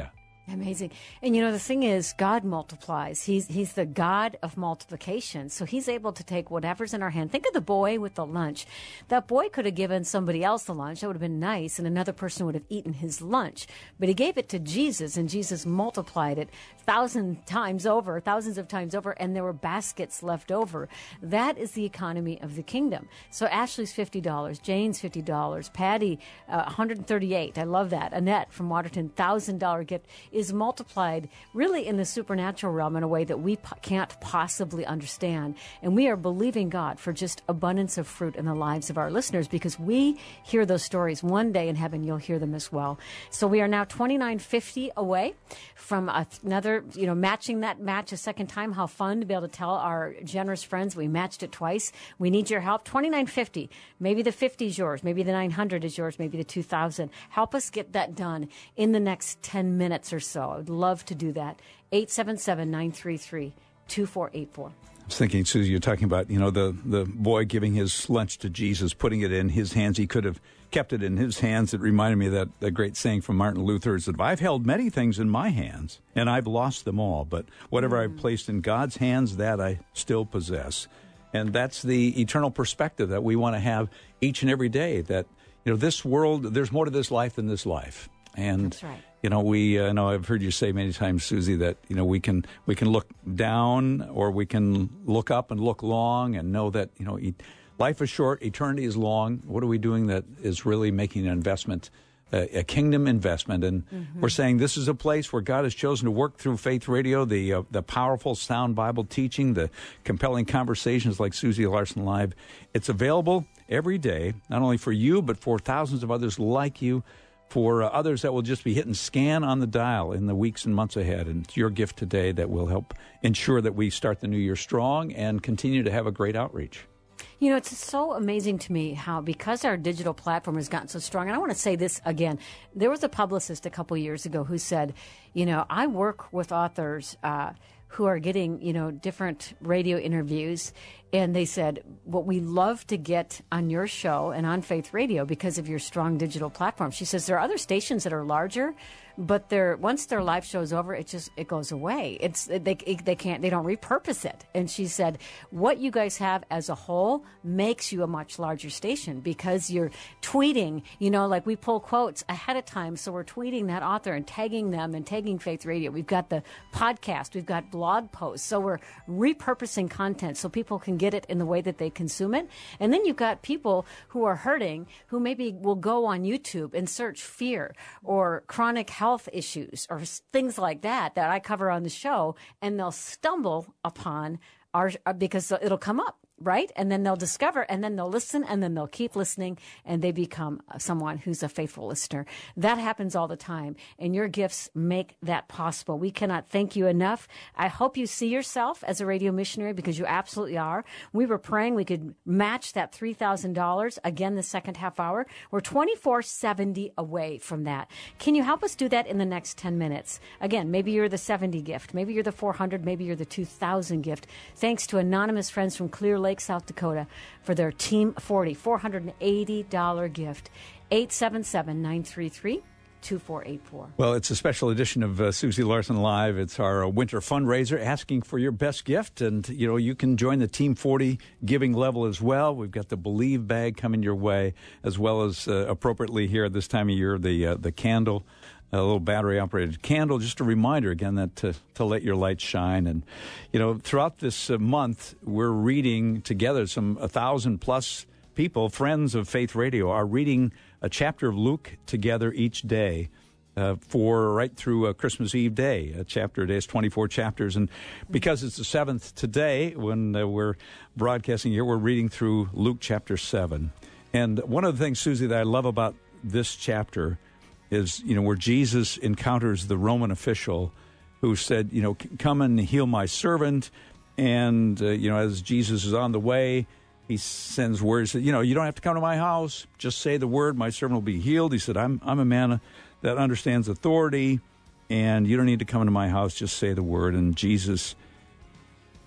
Amazing. And you know, the thing is, God multiplies. He's he's the God of multiplication. So he's able to take whatever's in our hand. Think of the boy with the lunch. That boy could have given somebody else the lunch. That would have been nice, and another person would have eaten his lunch. But he gave it to Jesus, and Jesus multiplied it thousand times over, thousands of times over, and there were baskets left over. That is the economy of the kingdom. So Ashley's fifty dollars, Jane's fifty dollars, Patty uh, one hundred thirty-eight dollars. I love that. Annette from Waterton, one thousand dollars gift is multiplied really in the supernatural realm in a way that we po- can't possibly understand. And we are believing God for just abundance of fruit in the lives of our listeners, because we hear those stories. One day in heaven, you'll hear them as well. So we are now twenty-nine fifty away from another, you know, matching that match a second time. How fun to be able to tell our generous friends we matched it twice. We need your help. twenty-nine fifty. Maybe the fifty is yours. Maybe the nine hundred is yours. Maybe the two thousand. Help us get that done in the next ten minutes or so. I would love to do that. eight seven seven, nine three three, two four eight four. I was thinking, Susie, you're talking about, you know, the, the boy giving his lunch to Jesus, putting it in his hands. He could have kept it in his hands. It reminded me of that, that great saying from Martin Luther is that I've held many things in my hands, and I've lost them all. But whatever mm. I've placed in God's hands, that I still possess. And that's the eternal perspective that we want to have each and every day, that, you know, this world, there's more to this life than this life. And, That's right. you know, we, uh, know I've heard you say many times, Susie, that, you know, we can, we can look down or we can look up and look long and know that, you know, e- life is short, eternity is long. What are we doing that is really making an investment, uh, a kingdom investment? And mm-hmm. we're saying this is a place where God has chosen to work through Faith Radio, the, uh, the powerful sound Bible teaching, the compelling conversations like Susie Larson Live. It's available every day, not only for you, but for thousands of others like you, for uh, others that will just be hitting scan on the dial in the weeks and months ahead. And it's your gift today that will help ensure that we start the new year strong and continue to have a great outreach. You know, it's so amazing to me how, because our digital platform has gotten so strong, and I want to say this again, there was a publicist a couple years ago who said, you know, I work with authors uh, who are getting, you know, different radio interviews, and they said, what we love to get on your show and on Faith Radio because of your strong digital platform. She says there are other stations that are larger, but they're, once their live show is over, it just, it goes away. It's, they, they can't, they don't repurpose it. And she said, what you guys have as a whole makes you a much larger station because you're tweeting, you know, like we pull quotes ahead of time. So we're tweeting that author and tagging them and tagging Faith Radio. We've got the podcast, we've got blog posts. So we're repurposing content so people can get it in the way that they consume it. And then you've got people who are hurting who maybe will go on YouTube and search fear or chronic health issues or things like that that I cover on the show, and they'll stumble upon our, because it'll come up, right? And then they'll discover, and then they'll listen, and then they'll keep listening, and they become someone who's a faithful listener. That happens all the time, and your gifts make that possible. We cannot thank you enough. I hope you see yourself as a radio missionary, because you absolutely are. We were praying we could match that three thousand dollars again the second half hour. We're twenty-four seventy away from that. Can you help us do that in the next ten minutes? Again, maybe you're the seventy gift, maybe you're the four hundred, maybe you're the two thousand gift. Thanks to anonymous friends from Clear Lake, South Dakota, for their Team forty, four hundred eighty dollars gift. eight seven seven, nine three three, two four eight four. Well, it's a special edition of uh, Susie Larson Live. It's our uh, winter fundraiser asking for your best gift. And, you know, you can join the Team forty giving level as well. We've got the Believe bag coming your way, as well as uh, appropriately here at this time of year, the uh, the candle. A little battery-operated candle. Just a reminder, again, that to, to let your light shine. And, you know, throughout this uh, month, we're reading together some a thousand-plus people, friends of Faith Radio, are reading a chapter of Luke together each day uh, for right through uh, Christmas Eve day. A chapter a day is twenty-four chapters. And because it's the seventh today, when uh, we're broadcasting here, we're reading through Luke chapter seven. And one of the things, Susie, that I love about this chapter is, you know, where Jesus encounters the Roman official who said, you know, come and heal my servant. And, uh, you know, as Jesus is on the way, he sends words that, you know, you don't have to come to my house. Just say the word. My servant will be healed. He said, I'm, I'm a man that understands authority, and you don't need to come into my house. Just say the word. And Jesus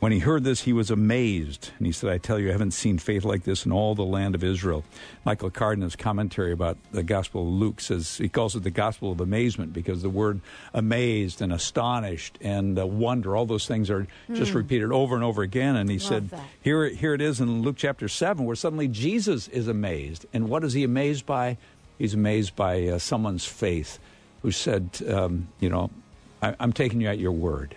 When he heard this, he was amazed. And he said, I tell you, I haven't seen faith like this in all the land of Israel. Michael Card, in his commentary about the Gospel of Luke, says he calls it the Gospel of Amazement because the word amazed and astonished and uh, wonder, all those things are just mm. repeated over and over again. And he Love said, that. here, here it is in Luke chapter seven, where suddenly Jesus is amazed. And what is he amazed by? He's amazed by uh, someone's faith who said, um, you know, I, I'm taking you at your word.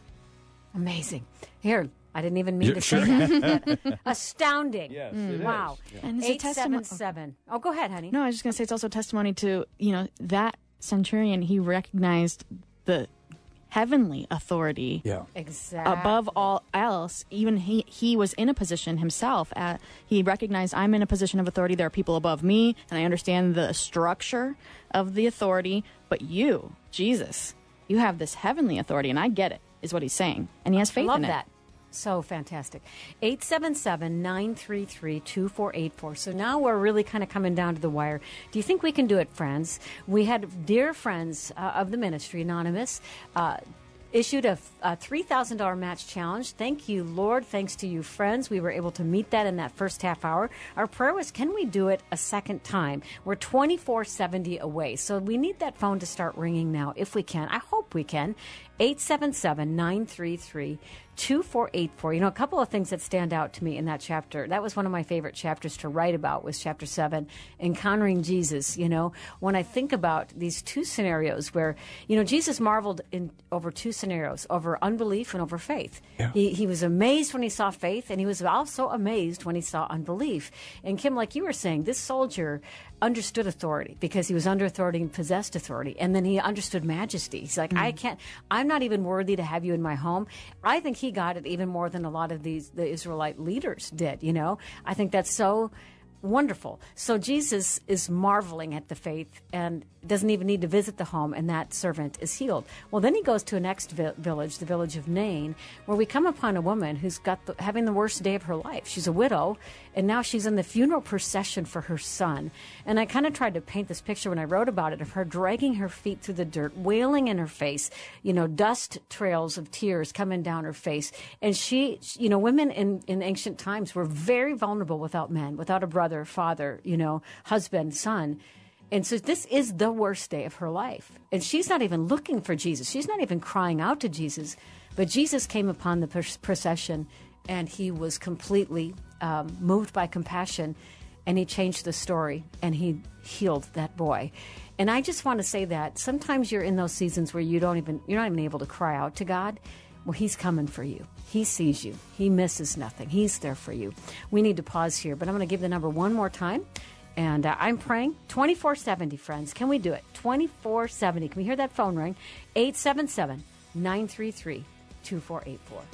Amazing. Here, I didn't even mean You're, to sure. say that. Astounding. Yes, mm. it Wow. is. Yeah. And it's eight a testimony. seven seven. Oh, go ahead, honey. No, I was just going to say it's also a testimony to, you know, that centurion, he recognized the heavenly authority Yeah. Exactly. above all else. Even he, he was in a position himself. At, he recognized, I'm in a position of authority. There are people above me, and I understand the structure of the authority. But you, Jesus, you have this heavenly authority, and I get it, is what he's saying. And he has faith I love in it. that. So fantastic. eight seven seven, nine three three, two four eight four. So now we're really kind of coming down to the wire. Do you think we can do it, friends? We had dear friends uh, of the ministry, Anonymous, uh, issued a, a three thousand dollars match challenge. Thank you, Lord. Thanks to you, friends. We were able to meet that in that first half hour. Our prayer was, can we do it a second time? We're twenty-four seventy away. So we need that phone to start ringing now, if we can. I hope we can. eight seven seven, nine three three, two four eight four. You know, a couple of things that stand out to me in that chapter. That was one of my favorite chapters to write about, was chapter seven, Encountering Jesus. You know, when I think about these two scenarios where, you know, Jesus marveled in over two scenarios, over unbelief and over faith. Yeah. He, he was amazed when he saw faith, and he was also amazed when he saw unbelief. And Kim, like you were saying, this soldier understood authority because he was under authority and possessed authority. And then he understood majesty. He's like, mm. I can't, I'm not even worthy to have you in my home. I think he got it even more than a lot of these, the Israelite leaders did, you know? I think that's so wonderful. So Jesus is marveling at the faith and doesn't even need to visit the home, and that servant is healed. Well, then he goes to a next vi- village, the village of Nain, where we come upon a woman who's got the, having the worst day of her life. She's a widow, and now she's in the funeral procession for her son. And I kind of tried to paint this picture when I wrote about it of her dragging her feet through the dirt, wailing in her face, you know, dust trails of tears coming down her face. And she, you know, women in, in ancient times were very vulnerable without men, without a brother, father, you know, husband, son. And so this is the worst day of her life. And she's not even looking for Jesus. She's not even crying out to Jesus. But Jesus came upon the procession, and he was completely um, moved by compassion, and he changed the story, and he healed that boy. And I just want to say that sometimes you're in those seasons where you don't even, you're not even able to cry out to God. Well, he's coming for you. He sees you. He misses nothing. He's there for you. We need to pause here, but I'm going to give the number one more time. And uh, I'm praying twenty-four seventy, friends. Can we do it? twenty-four seventy. Can we hear that phone ring? eight seven seven, nine three three, two four eight four.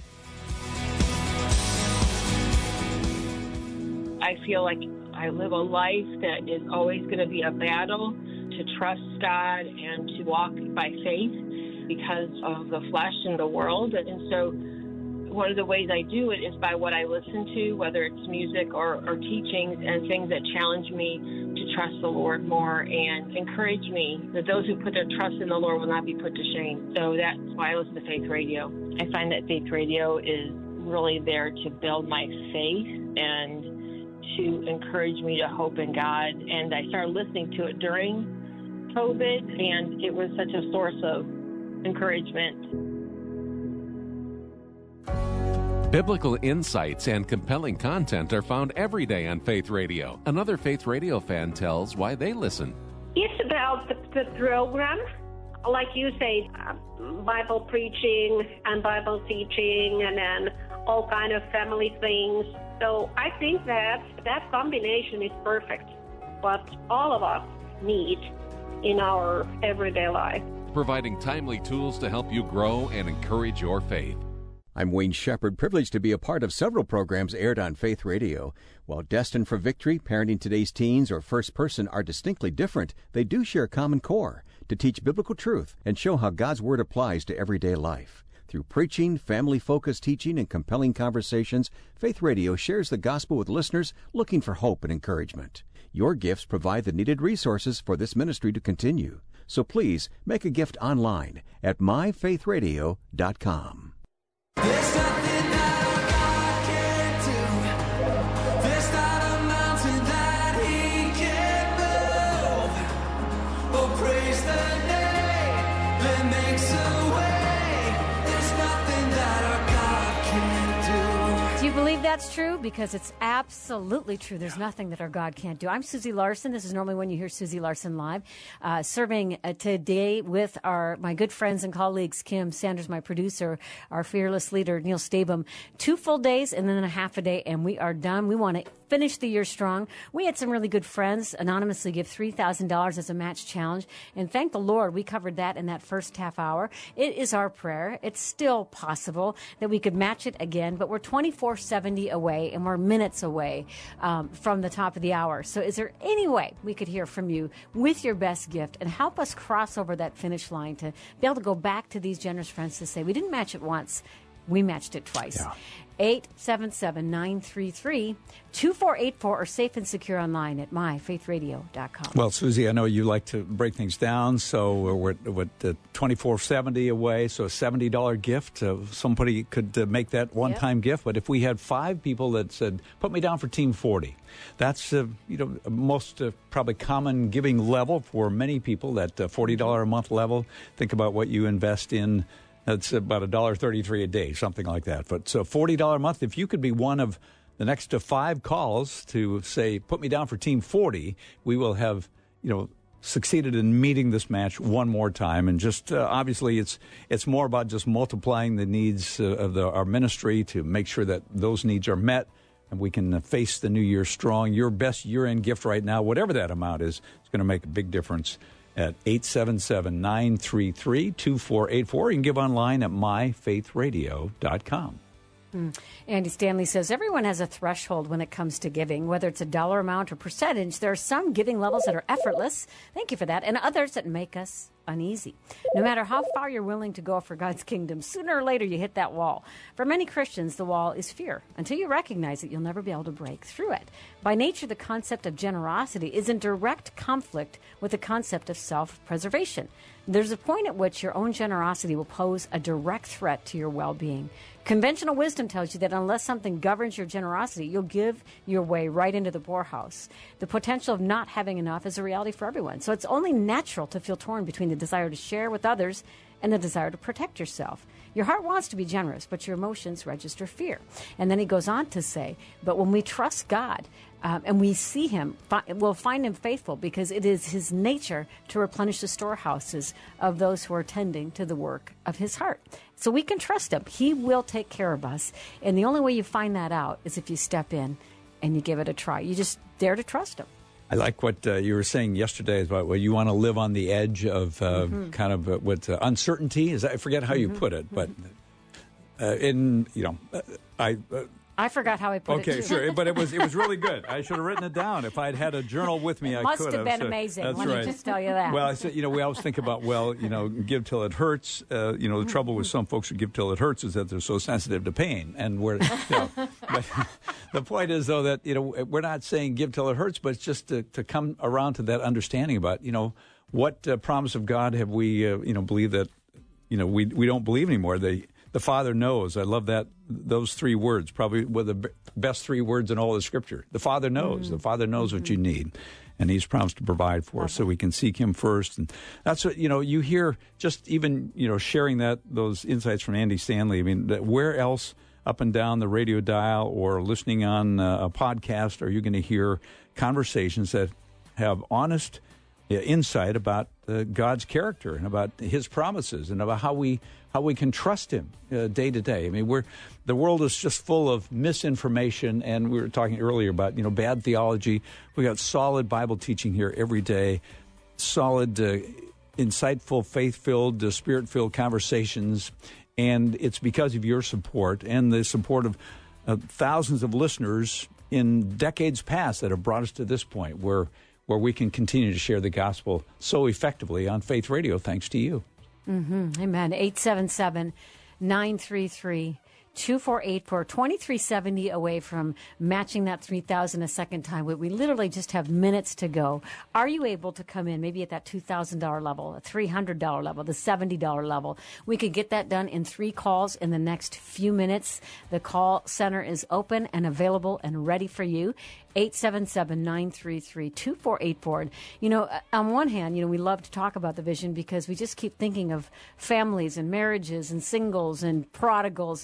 I feel like I live a life that is always going to be a battle to trust God and to walk by faith because of the flesh and the world. And so one of the ways I do it is by what I listen to, whether it's music or, or teachings and things that challenge me to trust the Lord more and encourage me that those who put their trust in the Lord will not be put to shame. So that's why I listen to Faith Radio. I find that Faith Radio is really there to build my faith and to encourage me to hope in God. And I started listening to it during COVID, and it was such a source of encouragement. Biblical insights and compelling content are found every day on Faith Radio. Another Faith Radio fan tells why they listen. It's about the, the program. Like you say, uh, Bible preaching and Bible teaching and then all kind of family things. So I think that that combination is perfect. What all of us need in our everyday life. Providing timely tools to help you grow and encourage your faith. I'm Wayne Shepherd, privileged to be a part of several programs aired on Faith Radio. While Destined for Victory, Parenting Today's Teens, or First Person are distinctly different, they do share a common core to teach biblical truth and show how God's Word applies to everyday life. Through preaching, family-focused teaching, and compelling conversations, Faith Radio shares the gospel with listeners looking for hope and encouragement. Your gifts provide the needed resources for this ministry to continue. So please make a gift online at my faith radio dot com. There's nothing that believe that's true? Because it's absolutely true. There's nothing that our God can't do. I'm Susie Larson. This is normally when you hear Susie Larson live, uh, serving uh, today with our my good friends and colleagues, Kim Sanders, my producer, our fearless leader, Neil Stabum. Two full days and then a half a day, and we are done. We want to finish the year strong. We had some really good friends anonymously give three thousand dollars as a match challenge, and thank the Lord we covered that in that first half hour. It is our prayer. It's still possible that we could match it again, but we're twenty-four seventy away, and we're minutes away um, from the top of the hour. So is there any way we could hear from you with your best gift and help us cross over that finish line to be able to go back to these generous friends to say, we didn't match it once, we matched it twice. Yeah. eight seven seven, nine three three, two four eight four or safe and secure online at my faith radio dot com. Well, Susie, I know you like to break things down, so we're at uh, twenty-four seventy away, so a seventy dollars gift. Uh, somebody could uh, make that one-time yep. gift, but if we had five people that said, put me down for Team forty, that's uh, you know most uh, probably common giving level for many people, that uh, forty dollars a month level. Think about what you invest in. That's about one dollar thirty-three a day, something like that. But so forty dollars a month, if you could be one of the next five calls to say, put me down for Team forty, we will have, you know, succeeded in meeting this match one more time. And just uh, obviously it's it's more about just multiplying the needs uh, of the, our ministry to make sure that those needs are met and we can uh, face the new year strong. Your best year-end gift right now, whatever that amount is, is going to make a big difference at eight seven seven, nine three three, two four eight four. You can give online at my faith radio dot com. Mm. Andy Stanley says, everyone has a threshold when it comes to giving, whether it's a dollar amount or percentage. There are some giving levels that are effortless. Thank you for that. And others that make us uneasy. No matter how far you're willing to go for God's kingdom, sooner or later you hit that wall. For many Christians, the wall is fear. Until you recognize it, you'll never be able to break through it. By nature, the concept of generosity is in direct conflict with the concept of self-preservation. There's a point at which your own generosity will pose a direct threat to your well-being. Conventional wisdom tells you that unless something governs your generosity, you'll give your way right into the poorhouse. The potential of not having enough is a reality for everyone. So it's only natural to feel torn between the desire to share with others and the desire to protect yourself. Your heart wants to be generous, but your emotions register fear. And then he goes on to say, but when we trust God um, and we see him, fi- we'll find him faithful, because it is his nature to replenish the storehouses of those who are tending to the work of his heart. So we can trust him. He will take care of us. And the only way you find that out is if you step in and you give it a try. You just dare to trust him. I like what uh, you were saying yesterday about well, you want to live on the edge of uh, mm-hmm. kind of uh, what uh, uncertainty is. I forget how you mm-hmm. put it, but uh, in you know, uh, I. Uh, I forgot how I put okay, it. Okay, sure, but it was it was really good. I should have written it down. If I'd had a journal with me, it I must could have. have been so, amazing. That's Let right. me just tell you that. Well, I said, you know, we always think about, well, you know, give till it hurts. Uh, you know, the trouble with some folks who give till it hurts is that they're so sensitive to pain, and we're. You know, but the point is, though, that you know we're not saying give till it hurts, but it's just to, to come around to that understanding about, you know, what uh, promise of God have we, uh, you know, believe that, you know, we we don't believe anymore. The the Father knows. I love that. Those three words, probably were the b- best three words in all of Scripture. The Father knows. Mm-hmm. The Father knows mm-hmm. what you need, and He's promised to provide for us, so we can seek Him first. And that's what, you know, you hear just even, you know, sharing that, those insights from Andy Stanley. I mean, that where else up and down the radio dial or listening on uh, a podcast are you going to hear conversations that have honest uh, insight about uh, God's character and about His promises and about how we how we can trust Him uh, day to day. I mean, we're the world is just full of misinformation, and we were talking earlier about, you know, bad theology. We got solid Bible teaching here every day, solid, uh, insightful, faith-filled, uh, spirit-filled conversations, and it's because of your support and the support of uh, thousands of listeners in decades past that have brought us to this point where where we can continue to share the gospel so effectively on Faith Radio, thanks to you. Mm-hmm. Amen. eight seven seven, nine three three, two four eight four, twenty-three seventy away from matching that three thousand a second time. We, we literally just have minutes to go. Are you able to come in maybe at that two thousand dollars level, a three hundred dollars level, the seventy dollars level? We could get that done in three calls in the next few minutes. The call center is open and available and ready for you. eight seven seven, nine three three, two four eight four. And, you know, on one hand, you know, we love to talk about the vision because we just keep thinking of families and marriages and singles and prodigals and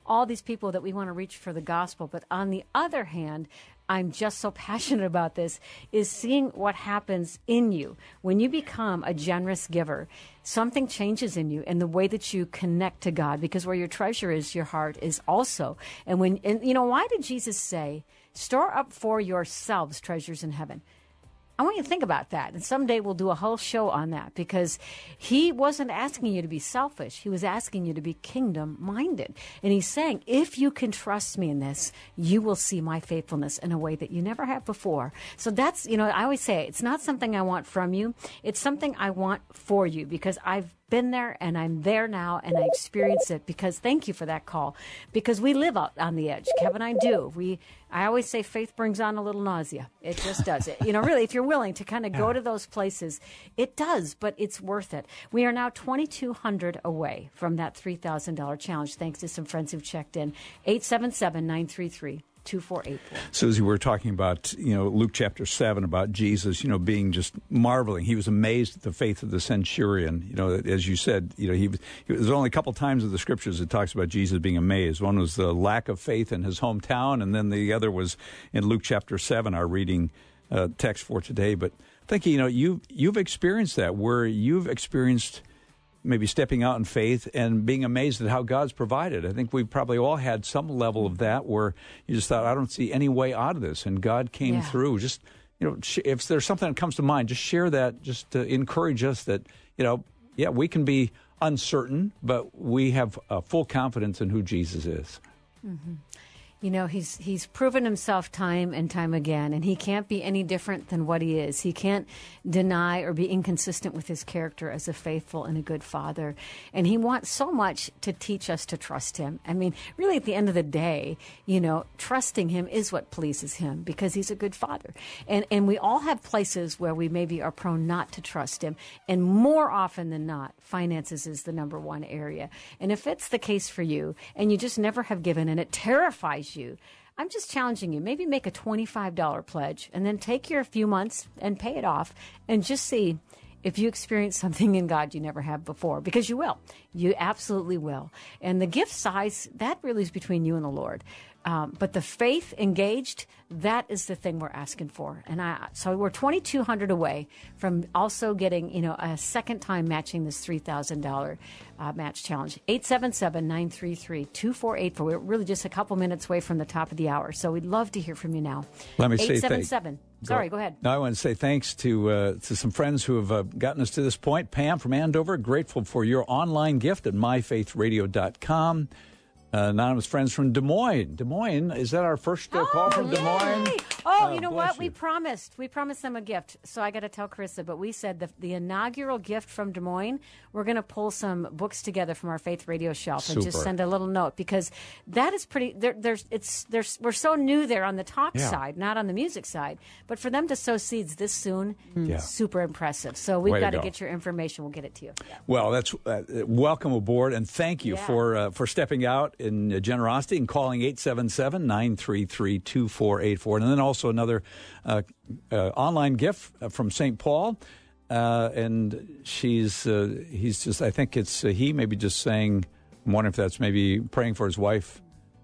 all these people that we want to reach for the gospel. But on the other hand, I'm just so passionate about this, is seeing what happens in you. When you become a generous giver, something changes in you and the way that you connect to God, because where your treasure is, your heart is also. And when, and you know, why did Jesus say, store up for yourselves treasures in heaven? I want you to think about that. And someday we'll do a whole show on that, because he wasn't asking you to be selfish. He was asking you to be kingdom-minded. And he's saying, if you can trust me in this, you will see my faithfulness in a way that you never have before. So that's, you know, I always say, it's not something I want from you. It's something I want for you, because I've been there and I'm there now and I experience it. Because thank you for that call, because we live out on the edge. Kevin, I do. We, I always say faith brings on a little nausea. It just does it. You know, really, if you're willing to kind of go to those places, it does, but it's worth it. We are now twenty-two hundred away from that three thousand dollars challenge, thanks to some friends who've checked in. eight seven seven, nine three three, two four eight four. Susie, we were talking about, you know, Luke chapter seven, about Jesus, you know, being just marveling. He was amazed at the faith of the centurion. You know, as you said, you know, he was, there's only a couple times in the scriptures that talks about Jesus being amazed. One was the lack of faith in his hometown, and then the other was in Luke chapter seven, our reading uh, text for today. But I think, you know, you've, you've experienced that, where you've experienced maybe stepping out in faith and being amazed at how God's provided. I think we've probably all had some level of that, where you just thought, I don't see any way out of this, and God came Yeah. through. Just, you know, if there's something that comes to mind, just share that, just to encourage us that, you know, yeah, we can be uncertain, but we have uh, full confidence in who Jesus is. Mm-hmm. You know, he's he's proven himself time and time again, and he can't be any different than what he is. He can't deny or be inconsistent with his character as a faithful and a good father. And he wants so much to teach us to trust him. I mean, really, at the end of the day, you know, trusting him is what pleases him, because he's a good father. And and we all have places where we maybe are prone not to trust him. And more often than not, finances is the number one area. And if it's the case for you, and you just never have given, and it terrifies you, I'm just challenging you. Maybe make a twenty-five dollars pledge and then take your few months and pay it off, and just see if you experience something in God you never have before, because you will. You absolutely will. And the gift size, that really is between you and the Lord. Um, but the faith engaged, that is the thing we're asking for. And I, so we're twenty-two hundred away from also getting, you know, a second time matching this three thousand dollars uh, match challenge. eight seven seven, nine three three, two four eight four. We're really just a couple minutes away from the top of the hour. So we'd love to hear from you now. Let me say eight seven seven. thank- Sorry, go ahead. No, I want to say thanks to uh, to some friends who have uh, gotten us to this point. Pam from Andover, grateful for your online gift at my faith radio dot com. Uh, anonymous friends from Des Moines. Des Moines, is that our first uh, call from Des Moines? Oh, Uh, you know bless what? We promised. We promised them a gift. So I got to tell Carissa, but we said the, the inaugural gift from Des Moines, we're going to pull some books together from our Faith Radio shelf and just Super. send a little note, because that is pretty. There, there's, it's, there's, we're so new there on the talk Yeah. side, not on the music side. But for them to sow seeds this soon, Yeah. super impressive. So we've Way to got to go. get your information. We'll get it to you. Well, that's uh, welcome aboard, and thank you Yeah. for uh, for stepping out in uh, generosity and calling eight seven seven, nine three three, two four eight four. And then also another uh, uh, online gift from Saint Paul. Uh, and she's uh, he's just, I think it's uh, he maybe just saying, I'm wondering if that's maybe praying for his wife,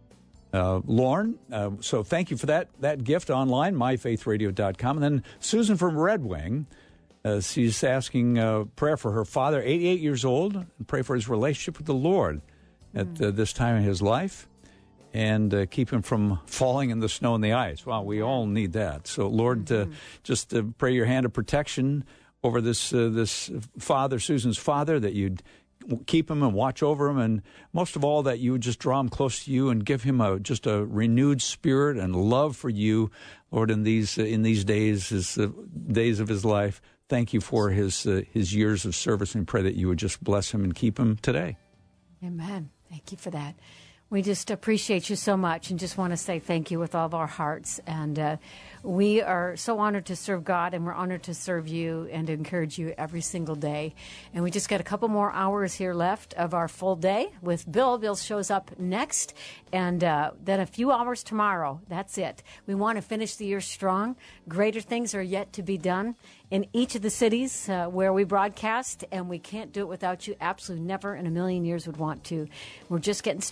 uh, Lauren. Uh, so thank you for that that gift online, my faith radio dot com. And then Susan from Red Wing. Uh, she's asking uh, prayer for her father, eighty-eight years old, and pray for his relationship with the Lord at uh, this time in his life, and uh, keep him from falling in the snow and the ice. Wow, we all need that. So, Lord, mm-hmm. uh, just uh, pray your hand of protection over this uh, this father, Susan's father, that you'd keep him and watch over him, and most of all, that you would just draw him close to you and give him a just a renewed spirit and love for you, Lord, in these uh, in these days, his uh, days of his life. Thank you for his uh, his years of service, and pray that you would just bless him and keep him today. Amen. Thank you for that. We just appreciate you so much, and just want to say thank you with all of our hearts. And uh, we are so honored to serve God, and we're honored to serve you and to encourage you every single day. And we just got a couple more hours here left of our full day with Bill. Bill shows up next, and uh, then a few hours tomorrow. That's it. We want to finish the year strong. Greater things are yet to be done in each of the cities uh, where we broadcast, and we can't do it without you. Absolutely never in a million years would want to. We're just getting started, though,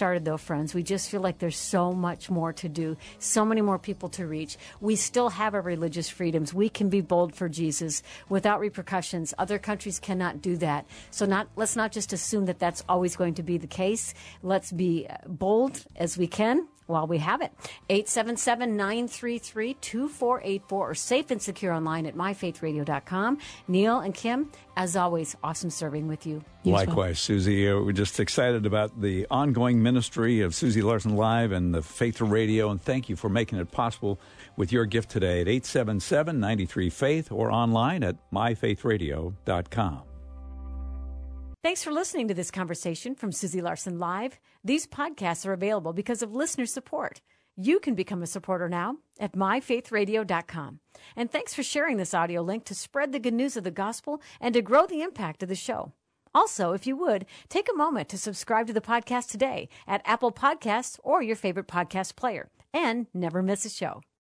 friends. We just feel like there's so much more to do, so many more people to reach. We still have our religious freedoms. We can be bold for Jesus without repercussions. Other countries cannot do that. So not let's not just assume that that's always going to be the case. Let's be bold as we can while we have it. eight seven seven, nine three three, two four eight four or safe and secure online at my faith radio dot com. Neil and Kim, as always, awesome serving with you. Likewise, Susie. Uh, we're just excited about the ongoing ministry of Susie Larson Live and the Faith Radio, and thank you for making it possible with your gift today at eight seven seven, nine three, faith or online at my faith radio dot com. Thanks for listening to this conversation from Susie Larson Live. These podcasts are available because of listener support. You can become a supporter now at my faith radio dot com. And thanks for sharing this audio link to spread the good news of the gospel and to grow the impact of the show. Also, if you would, take a moment to subscribe to the podcast today at Apple Podcasts or your favorite podcast player, and never miss a show.